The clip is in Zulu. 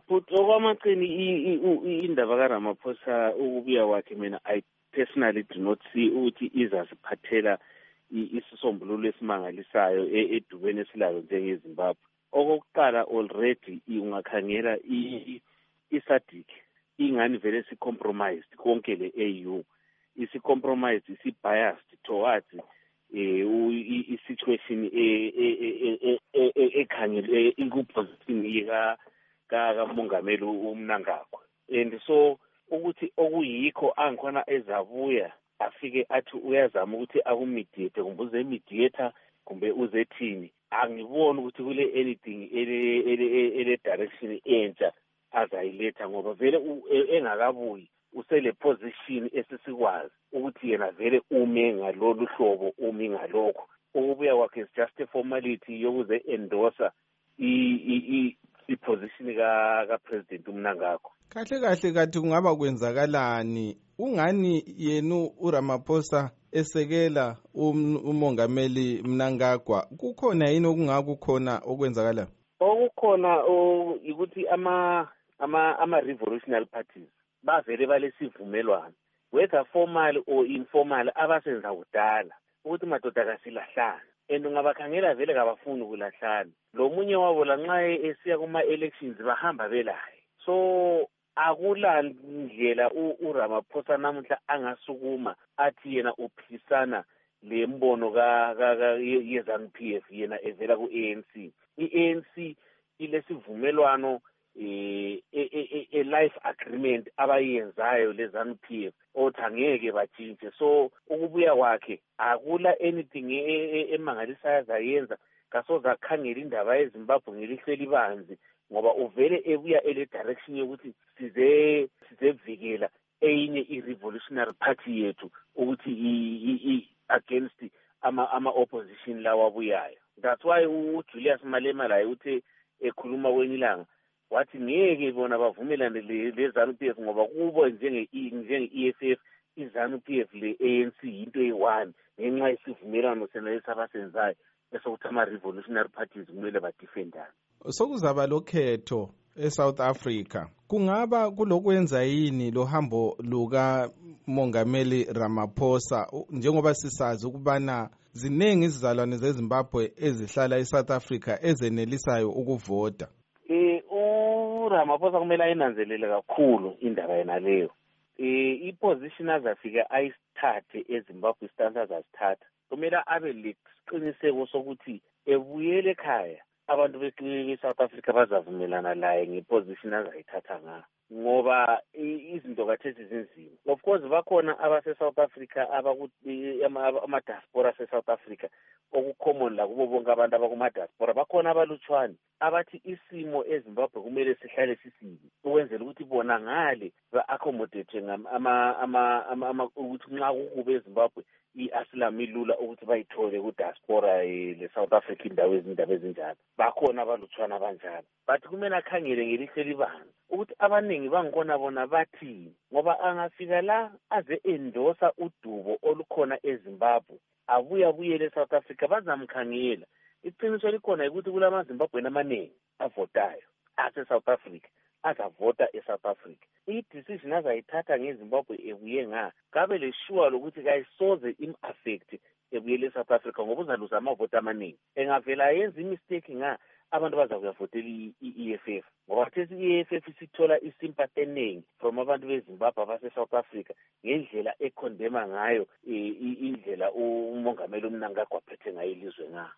But okwamaqini indaba kaRamaphosa ukubuya wakhe mina I personally do not see ukuthi izasiphathela isisombululo esimangalisayo edubeni esilayo njengeZimbabwe. Okokuqala already ungakhangela iSADC ingani vele si-compromised konke le-AU. Isi-compromised, isi-biased towards i-situation ekhangele ikuposition kamongameli uMnangagwa. And so ukuthi okuyikho angikhona ezabuya afike athi uyazama ukuthi akumediate kumbe uzemediator kumbe uzethini. Angiboni ukuthi kule anything ele direction entsha azayiletha ngoba vele engakabuyi usele position esisikwazi ukuthi yena vele ume ngalolu hlobo umi ngalokho. Ukubuya kwakhe is just a formality yokuze endorser i-position ka-President uMnangagwa. Kahle kathi kungaba kwenzakalani ungani yenu uRamaphosa esekela umongameli Mnangagwa kukhona yini okungakukhona okwenzakala? Okukhona ukuthi ama revolutionary parties bavele balesivumelwano whether formal or informal abasenza kudala ukuthi madoda kasilahlana and ungabakhangela vele kabafuni ukulahlana. Lo munye wabo lanxa esiya kuma elections bahamba belaye. So akula ndlela uRamaphosa namuhla angasukuma athi yena uphisana lembono yeZANU-PF yena evela ku-ANC. I-ANC ilesivumelwano life agreement abayenzayo leZANU-PF othi angeke batshintshe. So ukubuya kwakhe akula anything emangalisayo azayenza kasoza akhangela indaba yeZimbabwe ngelihleli banzi ngoba uvele ebuya ele direction yokuthi sizevikela enye i-revolutionary party yethu ukuthi against ama opposition lawa abuyayo. That's why uJulius Malema la uthe ekhuluma kwenye ilanga wathi ngeke bona bavumelane leZANU-PF ngoba kubo njenge-EFF iZANU-PF le-ANC into eyi-one ngenxa yesivumelwano sena lesabasenzayo esokuthi ama-revolutionary parties kumele badefendane. Sokuzaba lokhetho eSouth Africa kungaba kulokwenza yini lo hambo luka Mongameli Ramaphosa njengoba sisazi ukubana ziningi izizalwane zeZimbabwe ezihlala eSouth Africa ezenelisayo ukuvota? uRamaphosa kumele ayinanzelele kakhulu indaba yena leyo. I-position azafika ayisithathe eZimbabwe stance azasithatha kumele abe lesiqiniseko sokuthi ebuyele ekhaya abantu be-South Africa bazavumelana laye ngeposition azayithatha ngayo ngoba izinto kathesi zinzima. Of course bakhona abase-South Africa ama-diaspora ase-South Africa okucommon la kubo bonke abantu abakuma-diaspora bakhona abalutshwane abathi isimo eZimbabwe kumele sihlale sisibi ukwenzela ukuthi bona ngale ba-accommodate ukuthi nxa kukube eZimbabwe i-asylum ilula ukuthi bayithole ku-diaspora le-South Africa indaba ezinjalo. Bakhona abalutshwana abanjalo bathi kumele akhangele ngelihlo elibanzi ukuthi abaningi bangikona bona bathini ngoba angafika la aze endosa udubo olukhona eZimbabwe abuyele eSouth Africa bazamkhangela. Iqiniso likhona ukuthi kulamaZimbabweni amaningi avotayo ase-South Africa azavota eSouth Africa. I-decision azayithatha ngeZimbabwe ebuye kabe le-sure lokuthi kayisoze im-affect ebuyele eSouth Africa ngoba uzaluza amavoti amaningi. Engavela yenza imistake abantu bazakuyavotela i-EFF ngoba kuthesi i-EFF isithola isympathy eningi from abantu beZimbabwe abase-South Africa ngendlela ekhondema ngayo indlela umongameli uMnangagwa aphethe ngayo ilizwe .